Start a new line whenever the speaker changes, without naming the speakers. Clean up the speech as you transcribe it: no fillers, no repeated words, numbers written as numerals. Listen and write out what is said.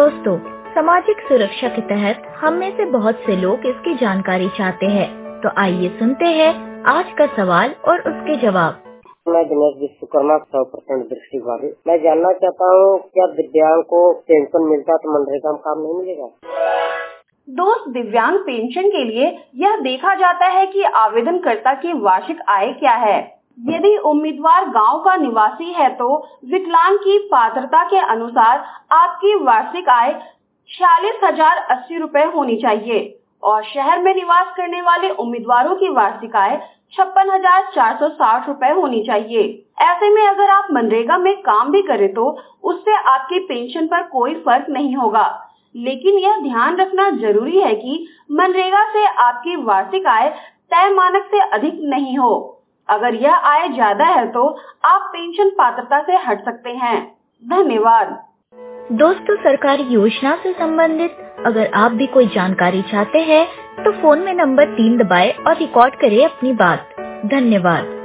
दोस्तों, सामाजिक सुरक्षा के तहत हम में से बहुत से लोग इसकी जानकारी चाहते हैं, तो आइए सुनते हैं आज का सवाल और उसके जवाब।
मैं दिनेश विश्वकर्मा 100% दृष्टिबाधित। मैं जानना चाहता हूँ, क्या दिव्यांग को पेंशन मिलता तो मनरेगा में काम नहीं मिलेगा?
दोस्त, दिव्यांग पेंशन के लिए यह देखा जाता है कि आवेदनकर्ता की वार्षिक आय क्या है। यदि उम्मीदवार गांव का निवासी है तो विकलांग की पात्रता के अनुसार आपकी वार्षिक आय 46,080 रुपए होनी चाहिए और शहर में निवास करने वाले उम्मीदवारों की वार्षिक आय 56,460 रुपए होनी चाहिए। ऐसे में अगर आप मनरेगा में काम भी करें तो उससे आपकी पेंशन पर कोई फर्क नहीं होगा, लेकिन यह ध्यान रखना जरूरी है कि मनरेगा से आपकी वार्षिक आय तय मानक से अधिक नहीं हो। अगर यह आय ज्यादा है तो आप पेंशन पात्रता से हट सकते हैं। धन्यवाद।
दोस्तों, सरकारी योजना से संबंधित अगर आप भी कोई जानकारी चाहते हैं तो फोन में नंबर 3 दबाएं और रिकॉर्ड करें अपनी बात। धन्यवाद।